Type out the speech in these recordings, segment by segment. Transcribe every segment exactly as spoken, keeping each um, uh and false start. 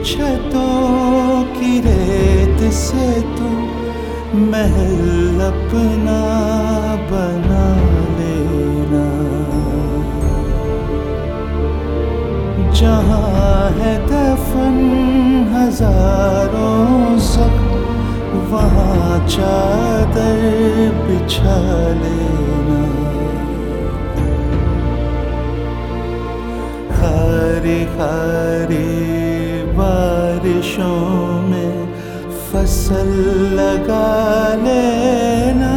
छतों की रेत से तू महल अपना बना लेना। जहाँ है दफन हजारों ज़ख्म वहाँ चादर बिछा लेना। खारी खारी बारिशों में फसल लगा लेना।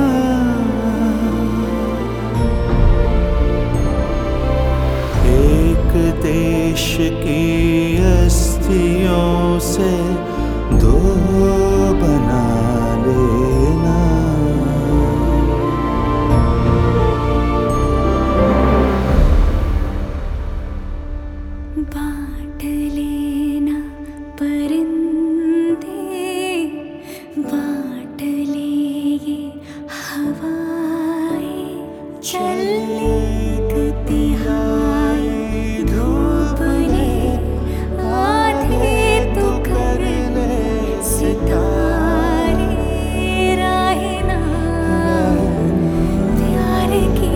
एक देश की अस्थियों से दो बना लेना। बांट लेना परिंदे, बांट ले ये हवाएं, चल एक तिहाई धूप ले, आधे तो कर ले सितारे। राहें ना प्यार की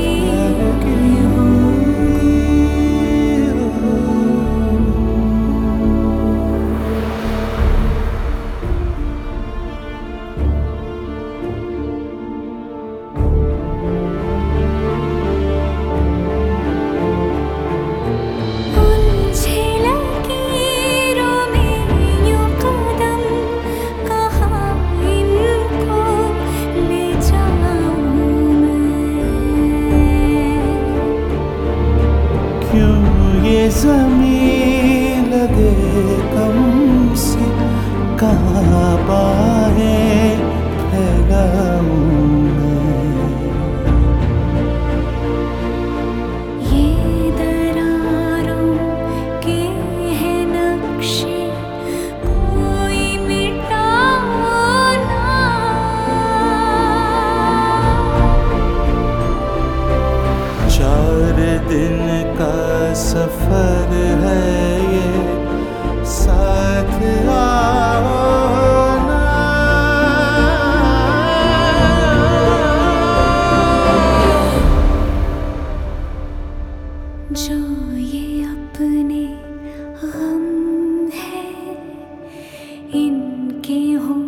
ये ज़मीं लगे कम सी, कहाँ बाहें फैलाऊं मैं। ये दरारों के हैं नक्शे, कोई मिटाओ ना। चार दिन का सफर है ये, साथ आओ ना। जो ये अपने गम है, इनके हों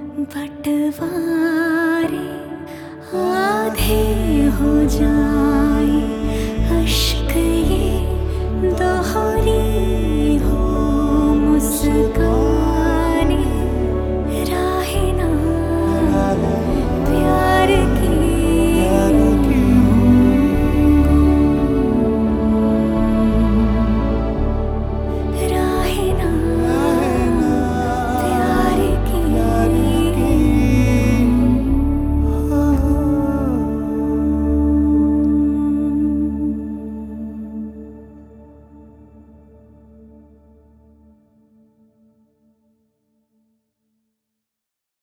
बंटवारे, आधे हो जाए अश्क ये दोहरी।